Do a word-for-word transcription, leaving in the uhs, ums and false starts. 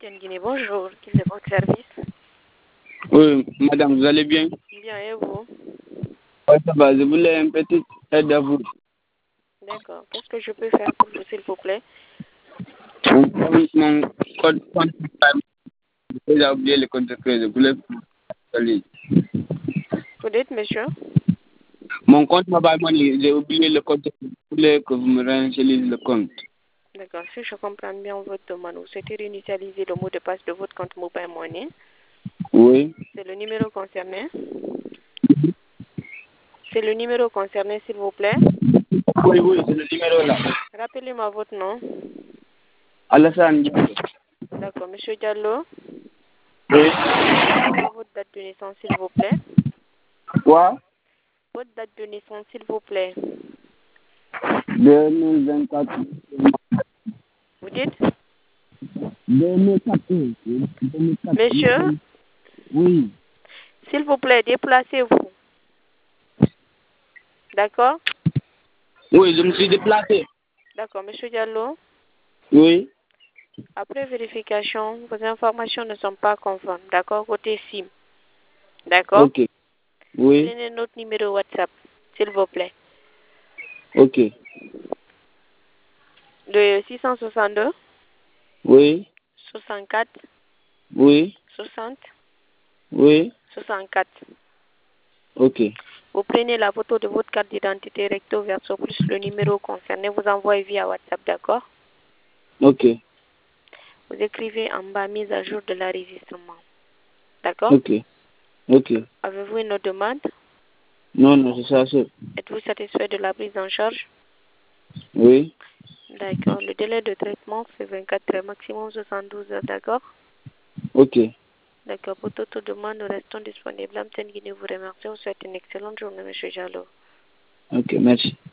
Guinée, bonjour. Quel est votre service? Oui, madame, vous allez bien? Bien, et vous? Oui, ça va. Je voulais une petite aide à vous. D'accord. Qu'est-ce que je peux faire pour vous, s'il vous plaît? Mon, mon code compte, j'ai déjà oublié le code secret. Je voulais aller. Vous dites, monsieur? Mon compte mobile money, j'ai oublié le code secret. Je voulais que vous me réinitialisez le compte. D'accord. Si je comprends bien votre demande, vous souhaitez réinitialiser le mot de passe de votre compte mobile money. Oui. C'est le numéro concerné. C'est le numéro concerné, s'il vous plaît. Oui, oui, c'est le numéro là. Rappelez-moi votre nom. Alassane Diallo. D'accord. Monsieur Diallo, Oui. rappelez-moi votre date de naissance, s'il vous plaît. Quoi? Votre date de naissance, s'il vous plaît. deux mille vingt-quatre. Vous dites? deux mille quatorze. deux mille quatorze. Monsieur, Oui. s'il vous plaît, déplacez-vous. D'accord? Oui, je me suis déplacé. D'accord. Monsieur Diallo, Oui. après vérification, vos informations ne sont pas conformes. D'accord? Côté SIM. D'accord? Ok. Oui. Prenez notre numéro WhatsApp, s'il vous plaît. Ok. Le six cent soixante-deux, Oui. soixante-quatre, Oui. soixante, Oui. soixante-quatre. Ok. Vous prenez la photo de votre carte d'identité recto verso plus le numéro concerné, vous envoyez via WhatsApp, d'accord? Ok. Vous écrivez en bas mise à jour de l'enregistrement. D'accord? Ok. Ok. Avez-vous une autre demande? Non, non, c'est ça, c'est. Êtes-vous satisfait de la prise en charge? Oui. D'accord. Le délai de traitement, c'est vingt-quatre heures, maximum soixante-douze heures, d'accord? Ok. D'accord. Pour toute demande, nous restons disponibles. Amten Guinée vous remercie. Vous souhaite une excellente journée, monsieur Jallo. Ok, merci.